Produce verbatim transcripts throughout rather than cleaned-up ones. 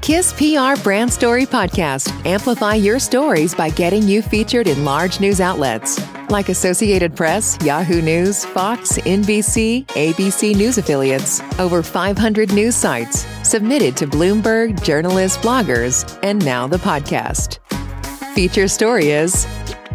Kiss P R Brand Story Podcast. Amplify your stories by getting you featured in large news outlets like Associated Press, Yahoo News, Fox, N B C, A B C News affiliates, over five hundred news sites, submitted to Bloomberg, journalists, bloggers, and now the podcast. Feature story is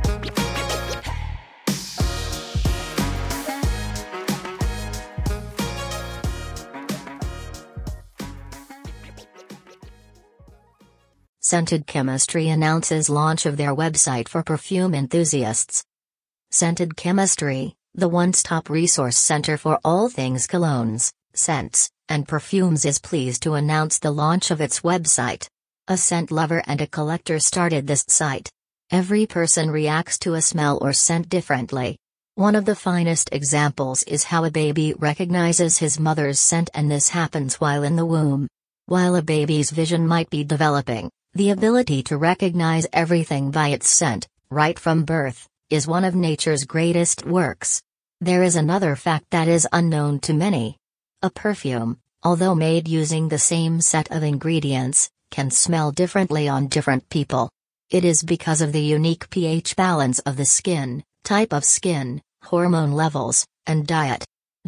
Scented Chemistry announces launch of their website for perfume enthusiasts. Scented Chemistry, the one-stop resource center for all things colognes, scents, and perfumes, is pleased to announce the launch of its website. A scent lover and a collector started this site. Every person reacts to a smell or scent differently. One of the finest examples is how a baby recognizes his mother's scent, and this happens while in the womb. While a baby's vision might be developing, the ability to recognize everything by its scent, right from birth, is one of nature's greatest works. There is another fact that is unknown to many. A perfume, although made using the same set of ingredients, can smell differently on different people. It is because of the unique pH balance of the skin, type of skin, hormone levels, and diet.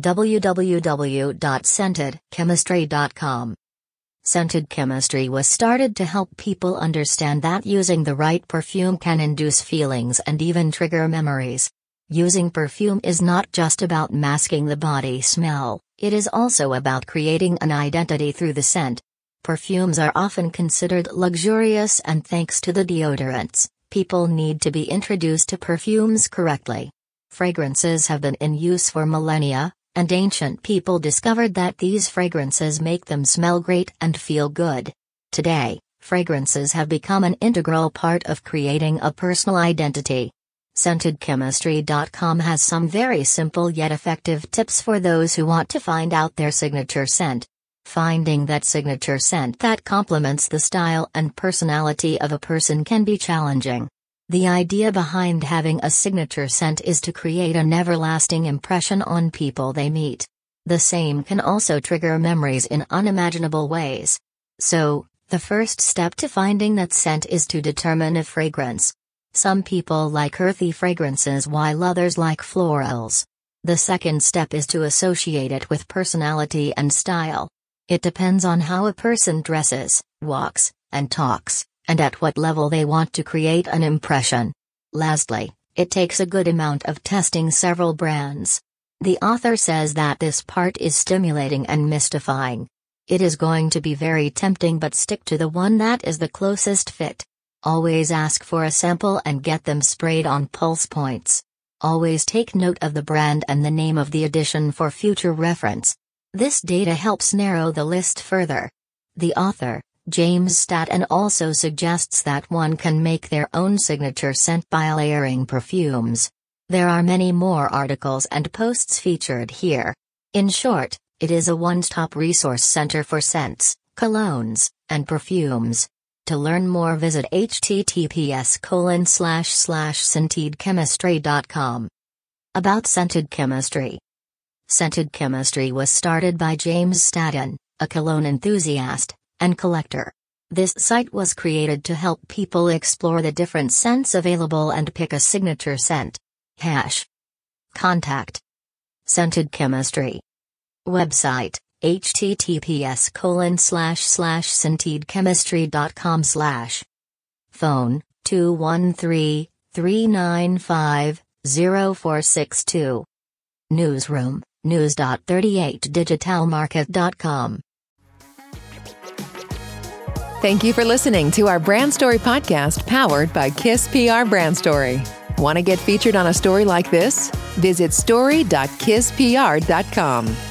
w w w dot scented chemistry dot com Scented Chemistry was started to help people understand that using the right perfume can induce feelings and even trigger memories. Using perfume is not just about masking the body smell, it is also about creating an identity through the scent. Perfumes are often considered luxurious, and thanks to the deodorants, people need to be introduced to perfumes correctly. Fragrances have been in use for millennia, and ancient people discovered that these fragrances make them smell great and feel good. Today, fragrances have become an integral part of creating a personal identity. scented chemistry dot com has some very simple yet effective tips for those who want to find out their signature scent. Finding that signature scent that complements the style and personality of a person can be challenging. The idea behind having a signature scent is to create an everlasting impression on people they meet. The same can also trigger memories in unimaginable ways. So, the first step to finding that scent is to determine a fragrance. Some people like earthy fragrances while others like florals. The second step is to associate it with personality and style. It depends on how a person dresses, walks, and talks, and at what level they want to create an impression. Lastly, it takes a good amount of testing several brands. The author says that this part is stimulating and mystifying. It is going to be very tempting, but stick to the one that is the closest fit. Always ask for a sample and get them sprayed on pulse points. Always take note of the brand and the name of the edition for future reference. This data helps narrow the list further. The author, James Staton, also suggests that one can make their own signature scent by layering perfumes. There are many more articles and posts featured here. In short, it is a one-stop resource center for scents, colognes, and perfumes. To learn more, visit h t t p s colon slash slash scented chemistry dot com. About Scented Chemistry. Scented Chemistry was started by James Staton, a cologne enthusiast and collector. This site was created to help people explore the different scents available and pick a signature scent. Hash. Contact. Scented Chemistry. Website, h t t p s colon slash slash scented chemistry dot com slash. Phone, two one three, three nine five, zero four six two. Newsroom, news dot thirty-eight digital market dot com. Thank you for listening to our Brand Story podcast powered by Kiss P R Brand Story. Want to get featured on a story like this? Visit story dot kiss p r dot com.